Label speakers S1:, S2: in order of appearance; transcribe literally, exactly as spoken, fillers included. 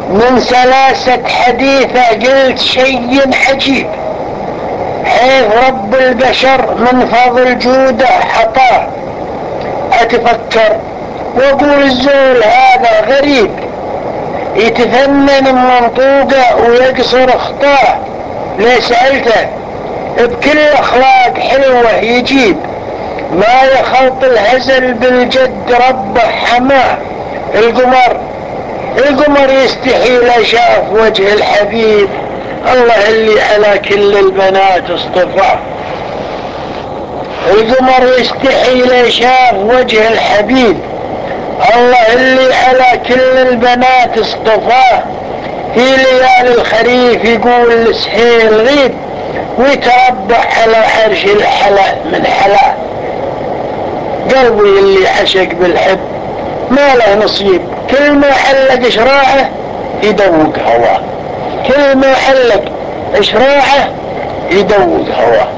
S1: من سلاسة حديثة قلت شيء عجيب، حيث رب البشر من فضل جوده حطاه. أتفكر وأقول الزول هذا غريب، يتفنن منطوقه ويقصر خطاه. ليه سألته بكل أخلاق حلوة يجيب، ما يخلط الهزل بالجد ربه حماه. القمر القمر يستحيل شاف وجه الحبيب، الله اللي على كل البنات اصطفاه. القمر يستحيل شاف وجه الحبيب، الله اللي على كل البنات اصطفاه. في ليالي الخريف يقول لسحيل غيب، ويتربع على عرش الحلا من حلا. قلبي اللي عشق بالحب ما له نصيب، كل ما حلق شراعه يدوق هواه، كل ما حلق شراعه يدوق هواه.